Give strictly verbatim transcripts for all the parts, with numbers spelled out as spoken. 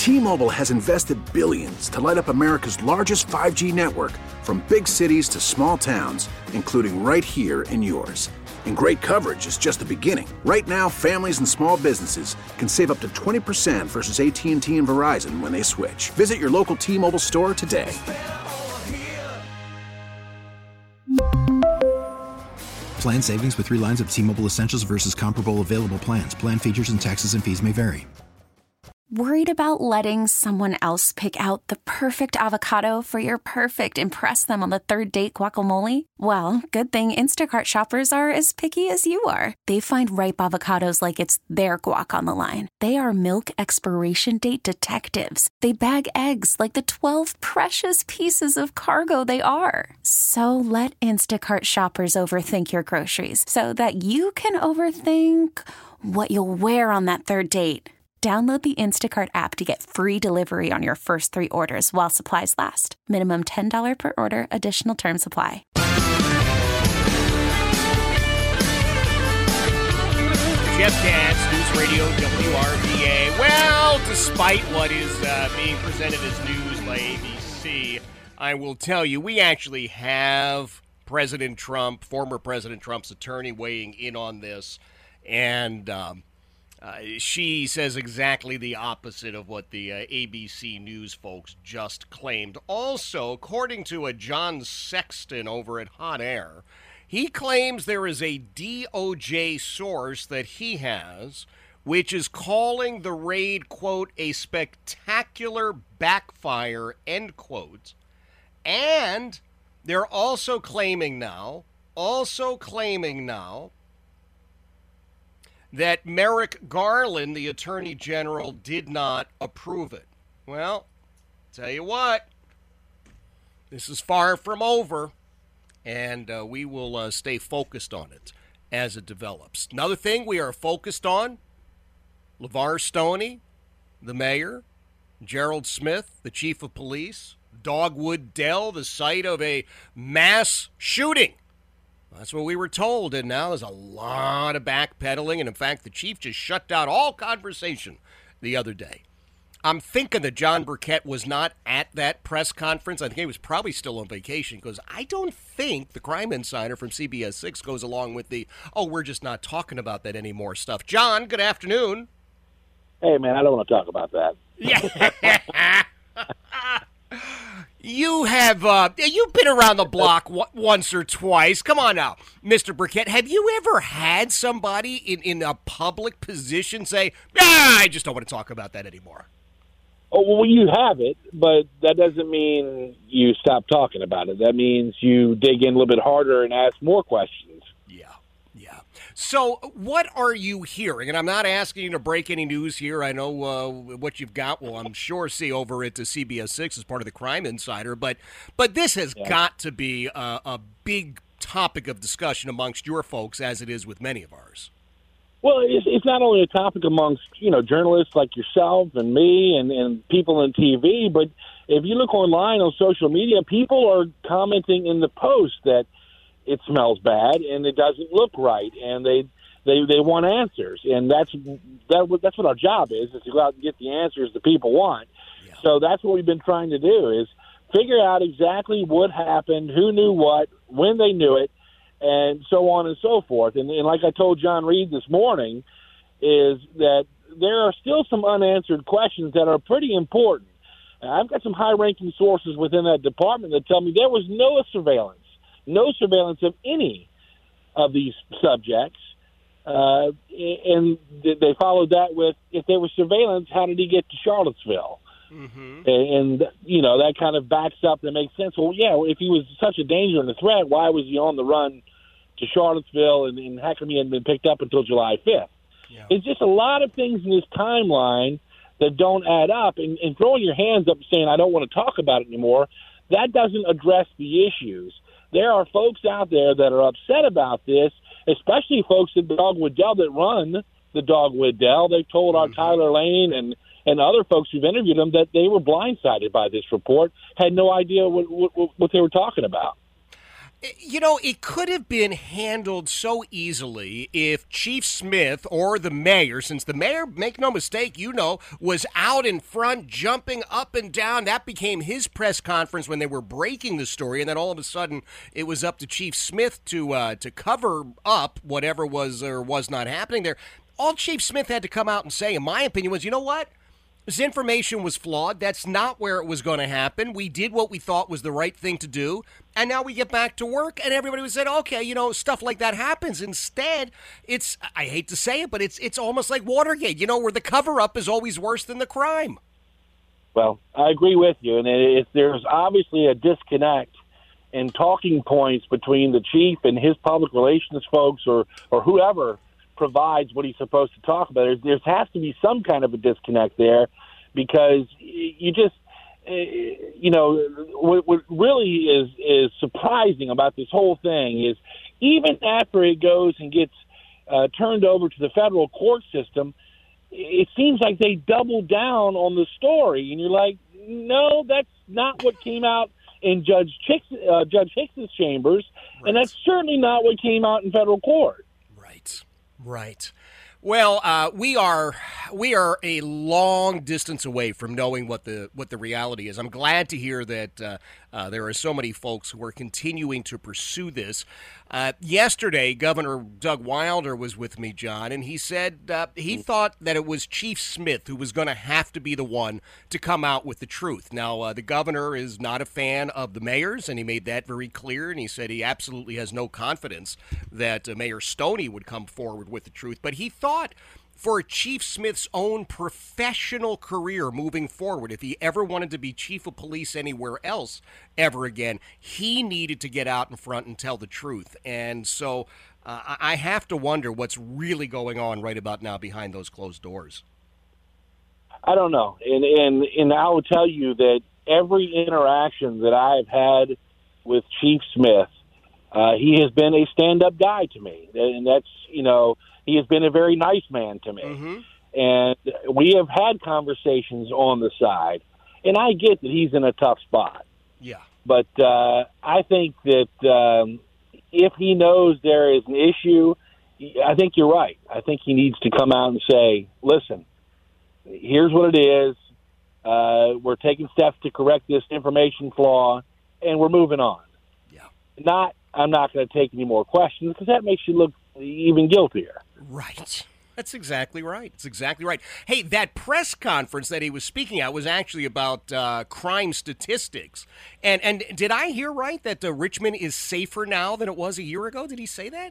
T-Mobile has invested billions to light up America's largest five G network, from big cities to small towns, including right here in yours. And great coverage is just the beginning. Right now, families and small businesses can save up to twenty percent versus A T and T and Verizon when they switch. Visit your local T-Mobile store today. Plan savings with three lines of T-Mobile Essentials versus comparable available plans. Plan features and taxes and fees may vary. Worried about letting someone else pick out the perfect avocado for your perfect impress them on the third date guacamole? Well, good thing Instacart shoppers are as picky as you are. They find ripe avocados like it's their guac on the line. They are milk expiration date detectives. They bag eggs like the twelve precious pieces of cargo they are. So let Instacart shoppers overthink your groceries so that you can overthink what you'll wear on that third date. Download the Instacart app to get free delivery on your first three orders while supplies last. Minimum ten dollars per order. Additional terms apply. Jeff Katz, News Radio W R V A. Well, despite what is uh, being presented as news by A B C, I will tell you, we actually have President Trump, former President Trump's attorney, weighing in on this. And um, uh, she says exactly the opposite of what the uh, A B C News folks just claimed. Also, according to a John Sexton over at Hot Air, he claims there is a D O J source that he has, which is calling the raid, quote, a spectacular backfire, end quote. And they're also claiming now, also claiming now, that Merrick Garland, the Attorney General, did not approve it. Well, tell you what, this is far from over. And uh, we will uh, stay focused on it as it develops. Another thing we are focused on, LeVar Stoney, the mayor, Gerald Smith, the chief of police, Dogwood Dell, the site of a mass shooting. That's what we were told, and now there's a lot of backpedaling, and in fact, the chief just shut down all conversation the other day. I'm thinking that John Burkett was not at that press conference. I think he was probably still on vacation because I don't think the Crime Insider from C B S six goes along with the, oh, we're just not talking about that anymore stuff. John, good afternoon. Hey, man, I don't want to talk about that. Yeah. You have, uh, you've been around the block w- once or twice. Come on now, Mister Burkett. Have you ever had somebody in, in a public position say, ah, I just don't want to talk about that anymore? Oh, well, you have it, but that doesn't mean you stop talking about it. That means you dig in a little bit harder and ask more questions. Yeah, yeah. So what are you hearing? And I'm not asking you to break any news here. I know uh, what you've got. Well, I'm sure see over at C B S six as part of the Crime Insider. But but this has yeah. got to be a, a big topic of discussion amongst your folks, as it is with many of ours. Well, it's, it's not only a topic amongst, you know, journalists like yourself and me and, and people on T V, but if you look online on social media, people are commenting in the post that it smells bad and it doesn't look right, and they they, they want answers, and that's that, that's what our job is, is to go out and get the answers that people want. Yeah. So that's what we've been trying to do, is figure out exactly what happened, who knew what, when they knew it, and so on and so forth. And, and like I told John Reed this morning, is that there are still some unanswered questions that are pretty important. And I've got some high-ranking sources within that department that tell me there was no surveillance, no surveillance of any of these subjects. Uh, and they followed that with, if there was surveillance, how did he get to Charlottesville? Mm-hmm. And, and, you know, that kind of backs up and makes sense. Well, yeah, if he was such a danger and a threat, why was he on the run to Charlottesville, and, and how come he hadn't been picked up until July fifth? Yeah. It's just a lot of things in this timeline that don't add up. And, and throwing your hands up and saying, I don't want to talk about it anymore, that doesn't address the issues. There are folks out there that are upset about this, especially folks at Dogwood Dell that run the Dogwood Dell. They've told our mm-hmm. Tyler Lane and and other folks who've interviewed them that they were blindsided by this report, had no idea what, what, what they were talking about. You know, it could have been handled so easily if Chief Smith or the mayor, since the mayor, make no mistake, you know, was out in front jumping up and down. That became his press conference when they were breaking the story, and then all of a sudden it was up to Chief Smith to uh, to cover up whatever was or was not happening there. All Chief Smith had to come out and say, in my opinion, was, you know what? This information was flawed. That's not where it was going to happen. We did what we thought was the right thing to do, and now we get back to work, and everybody was said, okay, you know, stuff like that happens. Instead, it's, I hate to say it, but it's it's almost like Watergate, you know, where the cover-up is always worse than the crime. Well, I agree with you, and it, there's obviously a disconnect in talking points between the chief and his public relations folks or, or whoever provides what he's supposed to talk about. There has to be some kind of a disconnect there, because you just, you know, what, what really is is surprising about this whole thing is even after it goes and gets uh, turned over to the federal court system, it seems like they double down on the story, and you're like, no, that's not what came out in Judge Hicks, uh, Judge Hicks's chambers, right. And that's certainly not what came out in federal court. Right. Right. Well, uh, we are we are a long distance away from knowing what the what the reality is. I'm glad to hear that uh, uh, there are so many folks who are continuing to pursue this. Uh, yesterday, Governor Doug Wilder was with me, John, and he said uh, he thought that it was Chief Smith who was going to have to be the one to come out with the truth. Now, uh, the governor is not a fan of the mayors, and he made that very clear, and he said he absolutely has no confidence that uh, Mayor Stoney would come forward with the truth. But he thought for Chief Smith's own professional career moving forward, if he ever wanted to be chief of police anywhere else ever again, he needed to get out in front and tell the truth. And so uh, I have to wonder what's really going on right about now behind those closed doors. I don't know. And, and, and I will tell you that every interaction that I've had with Chief Smith, uh, he has been a stand-up guy to me. And that's, you know, he has been a very nice man to me. Mm-hmm. And we have had conversations on the side. And I get that he's in a tough spot. Yeah. But uh, I think that um, if he knows there is an issue, I think you're right. I think he needs to come out and say, listen, here's what it is. Uh, we're taking steps to correct this information flaw, and we're moving on. Yeah. Not, I'm not going to take any more questions, because that makes you look even guiltier. Right. That's exactly right. It's exactly right. Hey, that press conference that he was speaking at was actually about uh, crime statistics. And and did I hear right that uh, Richmond is safer now than it was a year ago? Did he say that?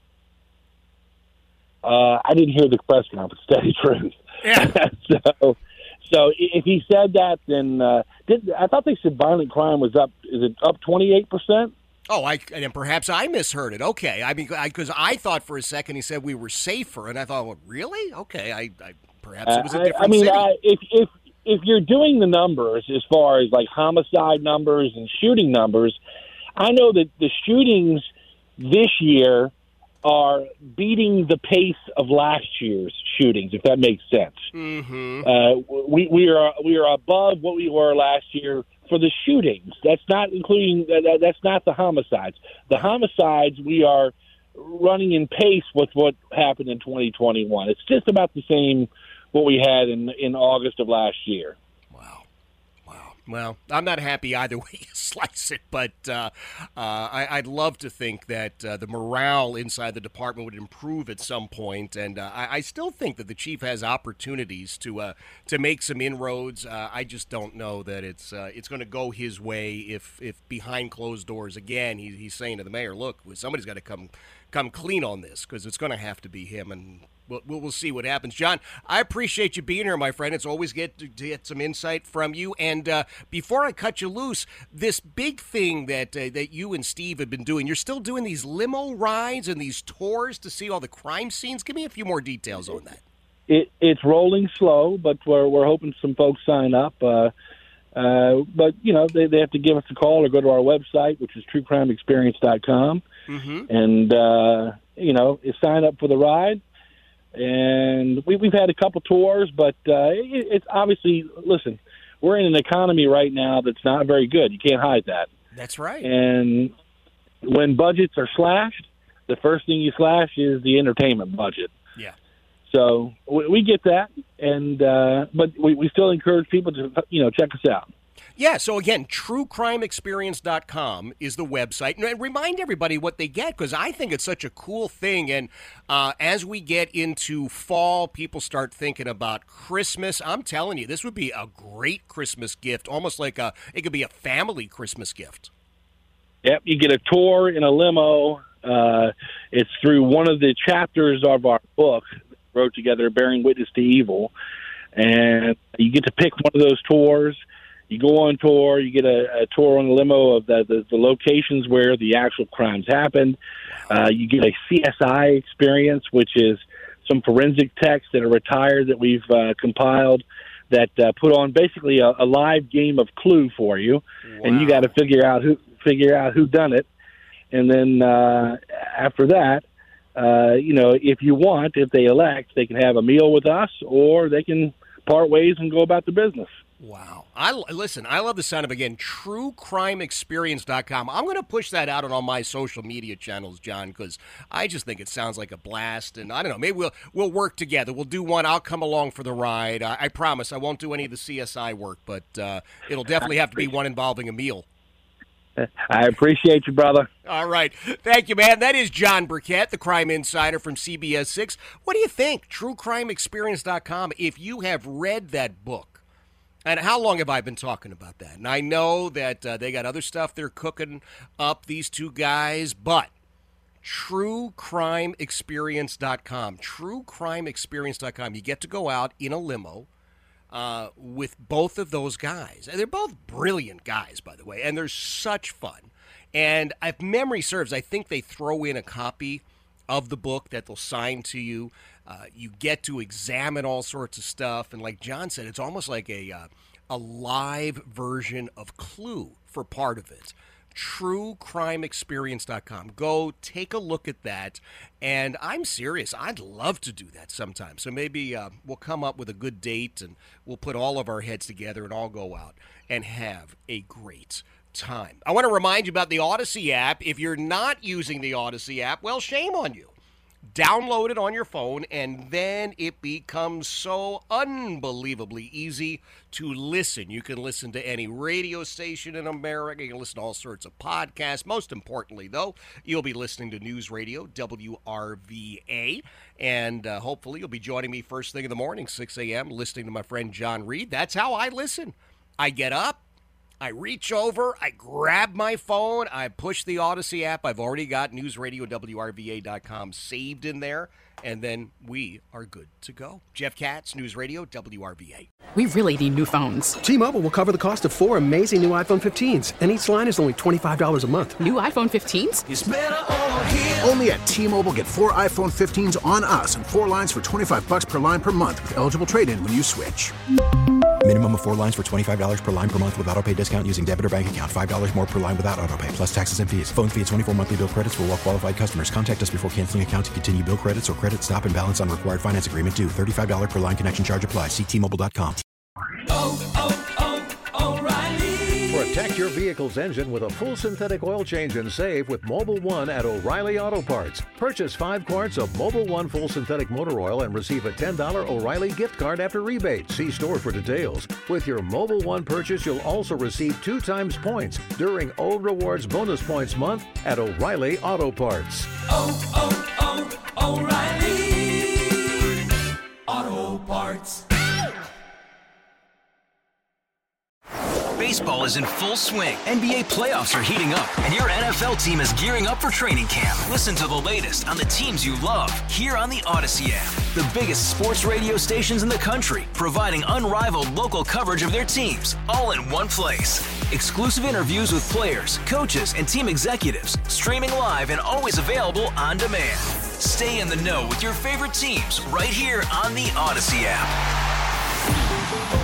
Uh, I didn't hear the press conference, to tell you the truth. Yeah. so, so if he said that, then uh, did, I thought they said violent crime was up. Is it up twenty-eight percent? Oh, I and perhaps I misheard it. Okay, I mean, because I, I thought for a second he said we were safer, and I thought, well, really? Okay, I, I perhaps it was a different I, I mean, city. I, if if if you're doing the numbers as far as like homicide numbers and shooting numbers, I know that the shootings this year are beating the pace of last year's shootings, if that makes sense. Mm-hmm. Uh, we we are we are above what we were last year for the shootings. That's not including that, that's not the homicides. The homicides, we are running in pace with what happened in twenty twenty-one. It's just about the same what we had in in August of last year. Wow. Wow. Well, I'm not happy either way you slice it, but uh, uh, I, I'd love to think that uh, the morale inside the department would improve at some point, and uh, I, I still think that the chief has opportunities to uh, to make some inroads. Uh, I just don't know that it's uh, it's going to go his way if if behind closed doors again he, he's saying to the mayor, look, somebody's got to come come clean on this, because it's going to have to be him, and We'll, we'll see what happens. John, I appreciate you being here, my friend. It's always good to, to get some insight from you. And uh, before I cut you loose, this big thing that uh, that you and Steve have been doing, you're still doing these limo rides and these tours to see all the crime scenes. Give me a few more details on that. It, it's rolling slow, but we're, we're hoping some folks sign up. Uh, uh, but, you know, they, they have to give us a call or go to our website, which is true crime experience dot com. Mm-hmm. And, uh, you know, sign up for the ride. And we, we've had a couple tours, but uh, it, it's obviously, listen, we're in an economy right now that's not very good. You can't hide that. That's right. And when budgets are slashed, the first thing you slash is the entertainment budget. Yeah. So we, we get that, and uh, but we, we still encourage people to, you know, check us out. Yeah, so again, true crime experience dot com is the website. And remind everybody what they get, because I think it's such a cool thing. And uh, as we get into fall, people start thinking about Christmas. I'm telling you, this would be a great Christmas gift, almost like a, it could be a family Christmas gift. Yep, you get a tour in a limo. Uh, it's through one of the chapters of our book, wrote together, Bearing Witness to Evil. And you get to pick one of those tours. You go on tour, you get a, a tour on the limo of the, the, the locations where the actual crimes happened. Uh, you get a C S I experience, which is some forensic techs that are retired that we've uh, compiled that uh, put on basically a, a live game of Clue for you. Wow. And you got to figure out who figure out who done it. And then uh, after that, uh, you know, if you want, if they elect, they can have a meal with us, or they can part ways and go about the business. Wow. I listen, I love the sound of, again, true crime experience dot com. I'm going to push that out on all my social media channels, John, because I just think it sounds like a blast. And I don't know, maybe we'll we'll work together. We'll do one. I'll come along for the ride. I, I promise I won't do any of the C S I work, but uh, it'll definitely have to be one involving a meal. I appreciate you, brother. All right. Thank you, man. That is John Burkett, the crime insider from C B S six. What do you think? true crime experience dot com. If you have read that book, and how long have I been talking about that? And I know that uh, they got other stuff they're cooking up, these two guys, but true crime experience dot com. true crime experience dot com. You get to go out in a limo uh, with both of those guys. And they're both brilliant guys, by the way, and they're such fun. And if memory serves, I think they throw in a copy of the book that they'll sign to you. Uh, you get to examine all sorts of stuff, and like John said, it's almost like a uh, a live version of Clue for part of it. true crime experience dot com. Go take a look at that, and I'm serious. I'd love to do that sometime. So maybe uh, we'll come up with a good date, and we'll put all of our heads together and all go out and have a great time. I want to remind you about the Odyssey app. If you're not using the Odyssey app, well, shame on you. Download it on your phone, and then it becomes so unbelievably easy to listen. You can listen to any radio station in America. You can listen to all sorts of podcasts. Most importantly, though, you'll be listening to News Radio, W R V A, and uh, hopefully you'll be joining me first thing in the morning, six a.m., listening to my friend John Reed. That's how I listen. I get up. I reach over, I grab my phone, I push the Odyssey app. I've already got News Radio W R V A dot com saved in there, and then we are good to go. Jeff Katz, News Radio W R V A. We really need new phones. T-Mobile will cover the cost of four amazing new iPhone fifteens, and each line is only twenty-five dollars a month. New iPhone fifteens? It's better over here. Only at T-Mobile, get four iPhone fifteens on us and four lines for twenty-five dollars per line per month with eligible trade-in when you switch. Minimum of four lines for twenty-five dollars per line per month with autopay discount using debit or bank account. five dollars more per line without autopay, plus taxes and fees. Phone fee at twenty-four monthly bill credits for well-qualified customers. Contact us before canceling account to continue bill credits or credit stop and balance on required finance agreement due. thirty-five dollars per line connection charge applies. See T Mobile dot com. Oh, oh, oh, O'Reilly. Protect your vehicle's engine with a full synthetic oil change and save with Mobil one at O'Reilly Auto Parts. Purchase five quarts of Mobil one full synthetic motor oil and receive a ten dollars O'Reilly gift card after rebate. See store for details. With your Mobil one purchase, you'll also receive two times points during O Rewards Bonus Points Month at O'Reilly Auto Parts. Oh, oh, oh, O'Reilly Auto Parts. Baseball is in full swing. N B A playoffs are heating up, and your N F L team is gearing up for training camp. Listen to the latest on the teams you love here on the Odyssey app. The biggest sports radio stations in the country, providing unrivaled local coverage of their teams, all in one place. Exclusive interviews with players, coaches, and team executives, streaming live and always available on demand. Stay in the know with your favorite teams right here on the Odyssey app.